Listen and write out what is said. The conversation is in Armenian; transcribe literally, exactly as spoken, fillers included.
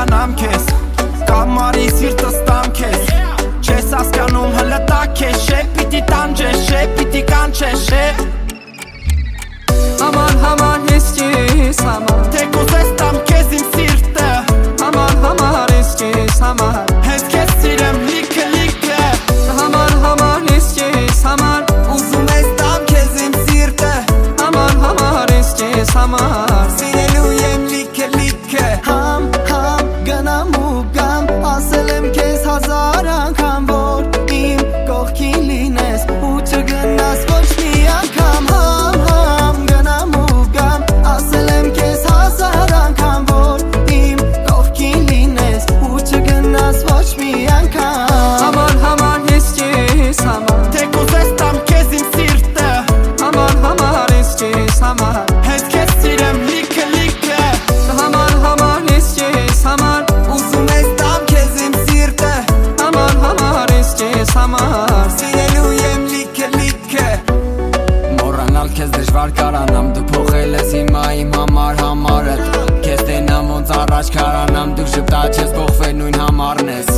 կյանամ քեզ Կամարի սիրտս տամ քեզ Չես հասկանում հլտակ է շե Պիտի տանջես շե Պիտի կանչես շե Համար համար ես քեզ համար Թեկուզ ես տամ քեզ իմ սիրտը Համար համար ես քեզ համար Հենց քեզ սիրեմ լիքը լիքը Համար համար ես քեզ համար Ուզում ես տամ քեզ իմ սիրտը Համար համար ես քեզ համար Սիրելու եմ լիքը լիքը Համ համ գնամ ու գամ ասել եմ քեզ հազար անգամ որ իմ կողքին լինես ու չգնաս ոչ մի անգամ Համ համ գնամ ու գամ ասել եմ քեզ հազար անգամ որ իմ կողքին լինես ու չգնաս ոչ մի անգամ Համար համար ես քեզ համար Թեկուզ ես տամ քեզ իմ սիրտը Համար համար ես քեզ համար Հենց քեզ սիրեմ լիքը լիքը Համար համար ես քեզ համար Ուզում ես տամ քեզ իմ սիրտը Համար համար ես քեզ համար Սիրելու եմ լիքը լիքը Մոռանալ քեզ դժվար կարանամ Դու փոխել ես հիմա իմ համար համարդ Քեզ տենամ ոնց առաջ քարանամ Դու շպտաչ ես փոխվել նույն համարն ես